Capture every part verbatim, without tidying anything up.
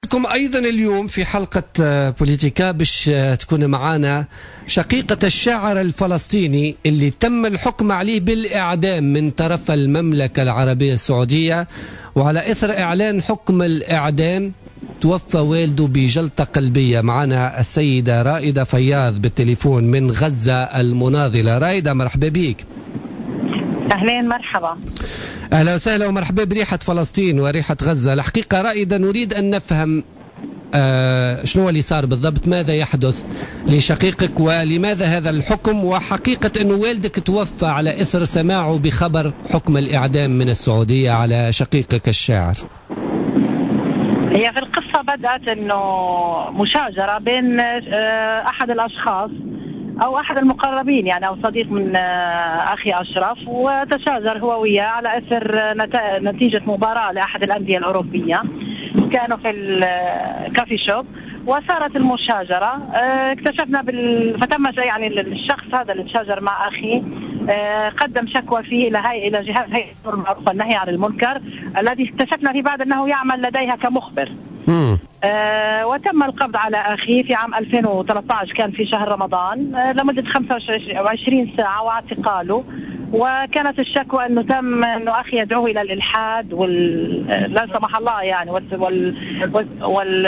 نوعدكم أيضا اليوم في حلقة بوليتيكا باش تكون معنا شقيقة الشاعر الفلسطيني اللي تم الحكم عليه بالإعدام من طرف المملكة العربية السعودية، وعلى إثر إعلان حكم الإعدام توفى والده بجلطة قلبية. معنا السيدة رائدة فياض بالتليفون من غزة المناضلة. رائدة مرحبا بيك. أهلين مرحبا. أهلا وسهلا ومرحبا بريحة فلسطين وريحة غزة. الحقيقة رائدة نريد أن نفهم آه شنو اللي صار بالضبط، ماذا يحدث لشقيقك ولماذا هذا الحكم، وحقيقة أنه والدك توفى على إثر سماعه بخبر حكم الإعدام من السعودية على شقيقك الشاعر. هي في القصة بدأت أنه مشاجرة بين أحد الأشخاص أو أحد المقربين يعني أو صديق من أخي أشرف، وتشاجر هو وياه على أثر نتيجة مباراة لأحد الأندية الأوروبية. كانوا في الكافي شوب وصارت المشاجرة. اكتشفنا بال... فتم يعني الشخص هذا اللي تشاجر مع أخي قدم شكوى فيه إلى هاي إلى جهاز هيئة المعروف والنهي عن المنكر، الذي اكتشفنا في بعد أنه يعمل لديها كمخبر. آه وتم القبض على أخي في عام ألفين وثلاثة عشر، كان في شهر رمضان، آه لمدة خمسة وعشرين ساعة واعتقاله. وكانت الشكوى أنه تم أنه أخي يدعوه إلى الإلحاد وال لا سمح الله يعني وال وال, وال...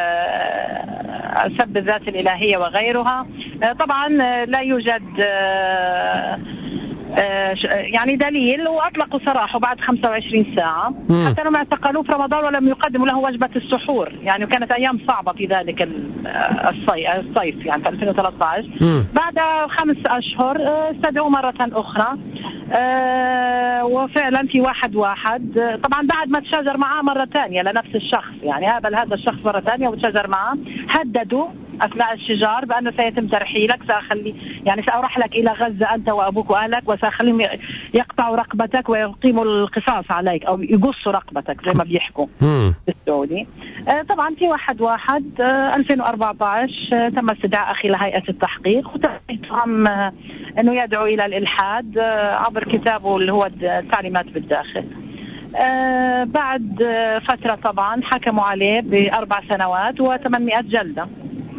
سب الذات الإلهية وغيرها. آه طبعا لا يوجد آه يعني دليل، واطلقوا سراحه بعد خمسة وعشرين ساعة حتى انهم اعتقلوه في رمضان ولم يقدموا له وجبة السحور. يعني كانت ايام صعبة في ذلك الصيف يعني في ألفين وثلاثة عشر. بعد خمس اشهر استدعوه مرة اخرى، وفعلا في واحد واحد طبعا بعد ما تشاجر معاه مرة ثانية لنفس الشخص، يعني قابل هذا الشخص مرة ثانية وتشاجر معاه، هددوا أثناء الشجار بأنه سيتم ترحيلك، سأخلي يعني سأرحلك إلى غزة أنت وأبوك وأهلك، وسأخليهم يقطعوا رقبتك ويقيموا القصاص عليك أو يقصوا رقبتك زي ما بيحكوا بالسعودي. آه طبعا في واحد واحد آه ألفين وأربعة عشر آه تم استدعاء أخي لهيئة التحقيق وتهم آه أنه يدعو إلى الإلحاد آه عبر كتابه اللي هو التعليمات بالداخل. آه بعد آه فترة طبعا حكموا عليه بأربع سنوات وثمانمائة جلدة.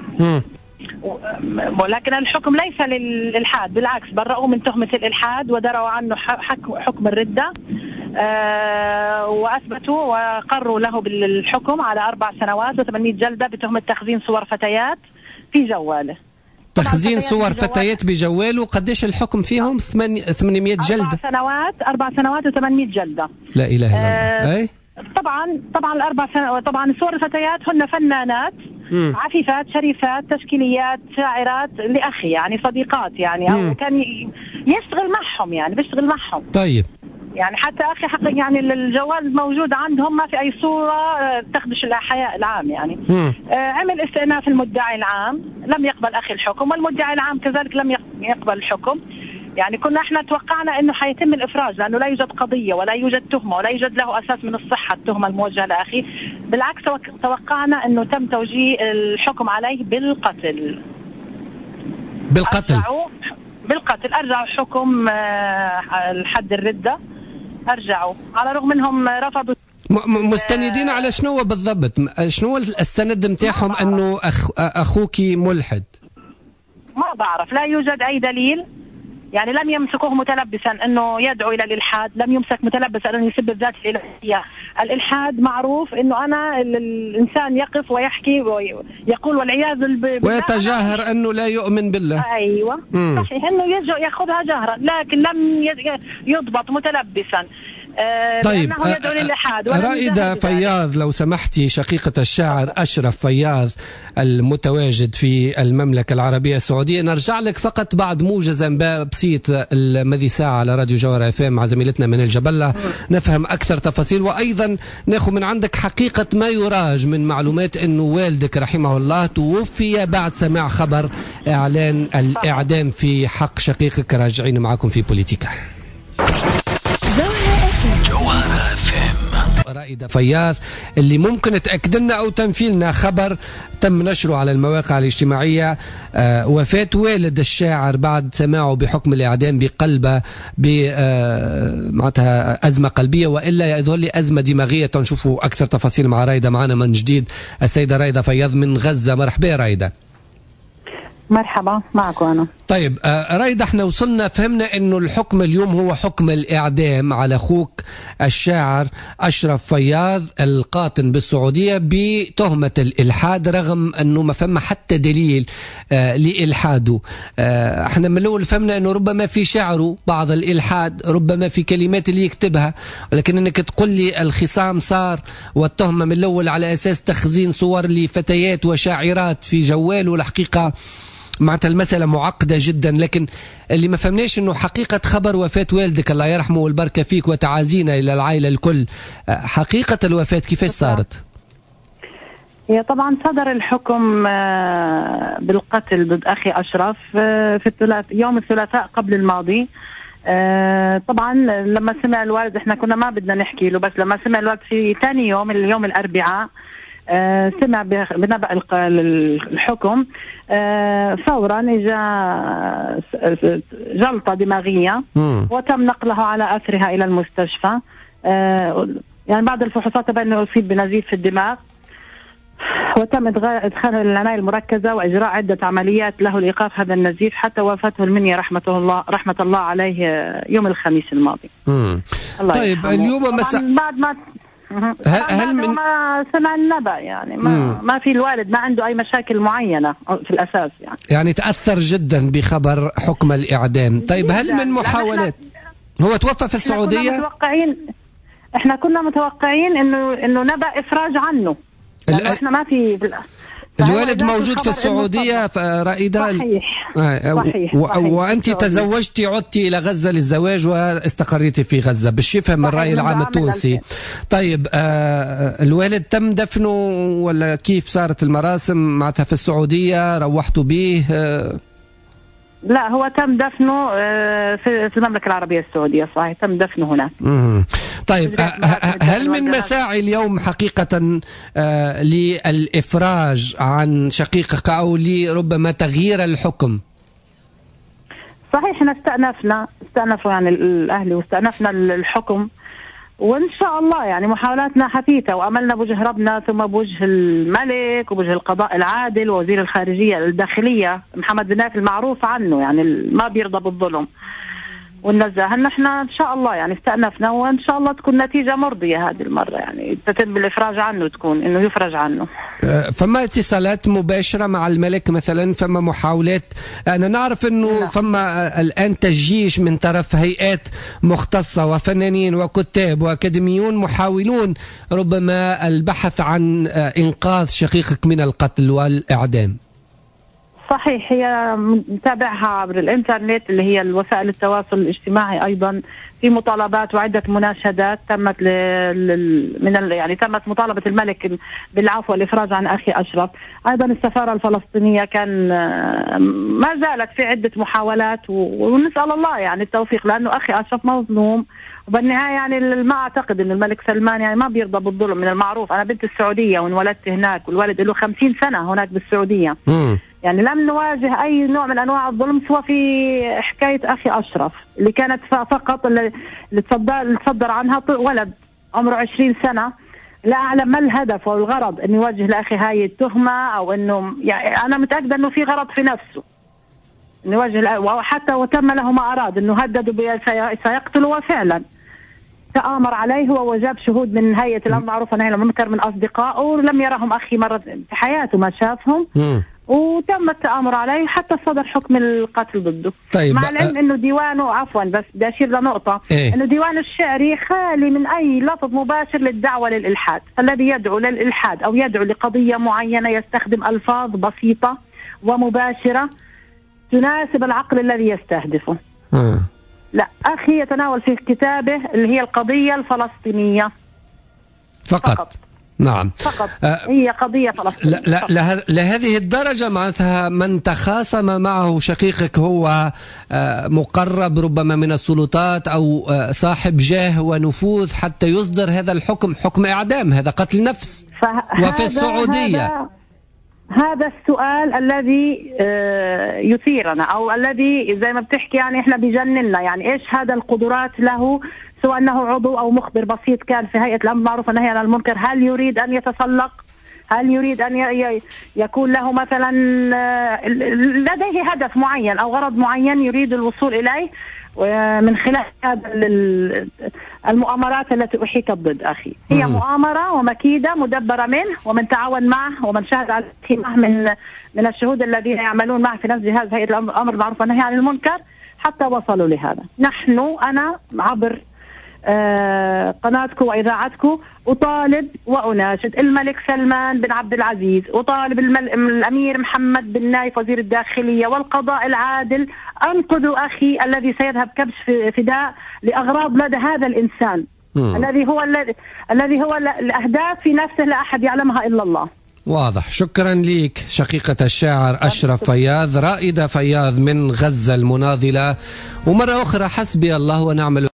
ولكن الحكم ليس للإلحاد، بالعكس برأوا من تهمة الإلحاد ودروا عنه حكم الردة. آه وأثبتوا وقروا له بالحكم على أربع سنوات وثمانمائة جلدة بتهمة تخزين صور فتيات في جواله. تخزين صور فتيات بجواله. قديش الحكم فيهم؟ ثمانمائة جلدة. أربع سنوات أربع سنوات وثمانمائة جلدة. لا إله إلا الله. آه طبعا طبعا الأربع سنوات طبعا صور الفتيات هن فنانات مم. عفيفات شريفات تشكيليات شاعرات لأخي يعني صديقات يعني أو كان يشتغل معهم يعني بيشتغل معهم. طيب يعني حتى أخي حق يعني الجوال موجود عندهم ما في أي صورة تخدش الحياء العام يعني. آه عمل استئناف المدعي العام، لم يقبل أخي الحكم، والمدعي العام كذلك لم يقبل الحكم. يعني كنا احنا توقعنا انه حيتم الافراج لانه لا يوجد قضيه ولا يوجد تهمه ولا يوجد له اساس من الصحه التهمه الموجهه لاخي. بالعكس توقعنا انه تم توجيه الحكم عليه بالقتل. بالقتل أرجعوا بالقتل ارجعوا حكم الحد الرده، ارجعوا على رغم انهم رفضوا. مستندين على شنو بالضبط؟ شنو السند نتاعهم انه أخ اخوك ملحد؟ ما بعرف، لا يوجد اي دليل. يعني لم يمسكوه متلبسا انه يدعو الى الالحاد، لم يمسك متلبسا انه يسب الذات الالهيه. الالحاد معروف انه انا الانسان يقف ويحكي ويقول والعياذ بالله ويتجاهر انه لا يؤمن بالله. ايوه مم. صحيح انه ياخذها جهرا، لكن لم يضبط متلبسا. طيب رائدة فياض لو سمحتي، شقيقة الشاعر أشرف فياض المتواجد في المملكة العربية السعودية، نرجع لك فقط بعد موجزا بسيط المذي ساعة على راديو جوهر اف ام مع زميلتنا من الجبلة نفهم أكثر تفاصيل، وأيضا ناخذ من عندك حقيقة ما يراج من معلومات أنه والدك رحمه الله توفي بعد سماع خبر إعلان الإعدام في حق شقيقك. راجعين معكم في بوليتيكا. جوهر اف ام رائدة فياض اللي ممكن تأكد لنا أو تنفي لنا خبر تم نشره على المواقع الاجتماعية، آه وفاة والد الشاعر بعد سماعه بحكم الإعدام بقلبه بمعناتها أزمة قلبية وإلا يظهر لي أزمة دماغية. تنشوفوا أكثر تفاصيل مع رايدة. معنا من جديد السيدة رايدة فياض من غزة. مرحبا رايدة. مرحبا معكم أنا. طيب آه رايدة، احنا وصلنا فهمنا انه الحكم اليوم هو حكم الإعدام على أخوك الشاعر أشرف فياض القاطن بالسعودية بتهمة الإلحاد، رغم انه ما فهم حتى دليل آه لإلحاده. آه احنا من الأول فهمنا انه ربما في شعره بعض الإلحاد، ربما في كلمات اللي يكتبها، ولكن انك تقول لي الخصام صار والتهمة من الأول على أساس تخزين صور لفتيات وشاعرات في جواله، الحقيقة معناتها المسألة معقدة جدا. لكن اللي ما فهمناش انه حقيقة خبر وفاة والدك الله يرحمه والبركة فيك وتعازينا الى العائلة الكل، حقيقة الوفاة كيفاش صارت؟ هي طبعا صدر الحكم بالقتل ضد اخي اشرف في الثلاث يوم الثلاثاء قبل الماضي. طبعا لما سمع الوالد، احنا كنا ما بدنا نحكي له، بس لما سمع الوالد في ثاني يوم اليوم الاربعاء سمع بنبأ الحكم، فورا اجى جلطة دماغية وتم نقله على أثرها إلى المستشفى. يعني بعد الفحوصات تبين أنه أصيب بنزيف في الدماغ، وتم إدخاله العناية المركزة وإجراء عدة عمليات له لإيقاف هذا النزيف حتى وفاته المنية رحمة الله رحمة الله عليه يوم الخميس الماضي. الله طيب يرحمه. اليوم مساء بعد ما هل, هل من ما سمع النبأ يعني ما, مم. ما في الوالد ما عنده أي مشاكل معينة في الأساس يعني يعني تأثر جدا بخبر حكم الإعدام. طيب هل من محاولات هو توفى في السعودية؟ احنا كنا متوقعين احنا كنا متوقعين انه انه نبأ إفراج عنه، يعني احنا ما في الوالد موجود في السعودية رائدة. صحيح. آه. صحيح. و... صحيح. وأنت تزوجتي عدتي إلى غزة للزواج واستقريتي في غزة بالشفاء من الرأي العام التونسي. طيب آه الوالد تم دفنه ولا كيف صارت المراسم معناتها في السعودية؟ روحتوا به؟ آه لا هو تم دفنه في المملكة العربية السعودية. صحيح تم دفنه هناك. طيب هل من مساعي اليوم حقيقة للإفراج عن شقيقك أو لربما تغيير الحكم؟ صحيح احنا استأنفنا استأنفوا يعني الأهلي واستأنفنا الحكم، وإن شاء الله يعني محاولاتنا حثيثة وأملنا بوجه ربنا ثم بوجه الملك وبوجه القضاء العادل ووزير الخارجية الداخلية محمد بن نايف المعروف عنه يعني ما بيرضى بالظلم والنزاهة. نحن إن شاء الله يعني استأنفنا وإن شاء الله تكون نتيجة مرضية هذه المرة، يعني تتم الإفراج عنه، تكون إنه يفرج عنه. فما اتصالات مباشرة مع الملك مثلا؟ فما محاولات؟ أنا نعرف إنه فما الآن تجيش من طرف هيئات مختصة وفنانين وكتاب وأكاديميون محاولون ربما البحث عن إنقاذ شقيقك من القتل والإعدام. صحيح هي متابعها عبر الانترنت اللي هي الوسائل التواصل الاجتماعي، ايضا في مطالبات وعده مناشدات تمت لل... من ال... يعني تمت مطالبه الملك بالعفو والافراج عن اخي اشرف. ايضا السفاره الفلسطينيه كان ما زالت في عده محاولات و... ونسال الله يعني التوفيق، لانه اخي اشرف مظلوم وبالنهايه يعني ما اعتقد ان الملك سلمان يعني ما بيرضى بالظلم. من المعروف انا بنت السعوديه وانولدت هناك والوالد له خمسين سنه هناك بالسعوديه. م. يعني لم نواجه أي نوع من أنواع الظلم سوى في حكاية أخي أشرف اللي كانت فقط اللي تصدر, تصدر عنها ولد عمره عشرين سنة. لا أعلم ما الهدف والغرض أن يوجه لأخي هاي التهمة، أو أنه يعني أنا متأكدة أنه في غرض في نفسه أنه يوجه، وحتى وتم له ما أراد أنه هددوا سيقتله، وفعلا تآمر عليه هو وجاب شهود من هيئة الأمر معروف ونهي عن المنكر من أصدقائه، ولم يرهم أخي مرة في حياته ما شافهم، وتم التآمر عليه حتى صدر حكم القتل ضده. طيب مع العلم انه ديوانه عفوا بس بدي اشير لنقطه إيه؟ انه ديوانه الشعري خالي من اي لفظ مباشر للدعوه للالحاد. الذي يدعو للالحاد او يدعو لقضيه معينه يستخدم الفاظ بسيطه ومباشره تناسب العقل الذي يستهدفه. م. لا اخي يتناول في كتابه اللي هي القضيه الفلسطينيه فقط, فقط. نعم فقط. آه هي قضية فلسطين. لا لا لهذه الدرجة معناتها من تخاصم معه شقيقك هو آه مقرب ربما من السلطات أو آه صاحب جاه ونفوذ حتى يصدر هذا الحكم، حكم إعدام، هذا قتل نفس وفي السعودية. هذا هذا السؤال الذي يثيرنا، أو الذي زي ما بتحكي يعني إحنا بيجننا، يعني إيش هذا القدرات له، سواء أنه عضو أو مخبر بسيط كان في هيئة الأمر بالمعروف والنهي عن المنكر. هل يريد أن يتسلق؟ هل يريد أن يكون له مثلا لديه هدف معين أو غرض معين يريد الوصول إليه من خلال هذا المؤامرات التي أحيكت ضد أخي؟ هي مؤامرة ومكيدة مدبرة منه ومن تعاون معه ومن شاهد على معه من من الشهود الذين يعملون معه في نفس جهاز هيئة الأمر بالمعروف والنهي عن المنكر حتى وصلوا لهذا. نحن أنا عبر آه قناتكم وإذاعتكم أطالب وأناشد الملك سلمان بن عبد العزيز، أطالب الأمير محمد بن نايف وزير الداخلية والقضاء العادل، أنقذوا أخي الذي سيذهب كبش فداء لأغراض لدى هذا الإنسان الذي هو الذي الذي هو الأهداف في نفسه لا أحد يعلمها إلا الله. واضح. شكرا لك شقيقة الشاعر أشرف فياض، رائدة فياض من غزة المناضلة، ومرة أخرى حسبي الله ونعم الوكيل.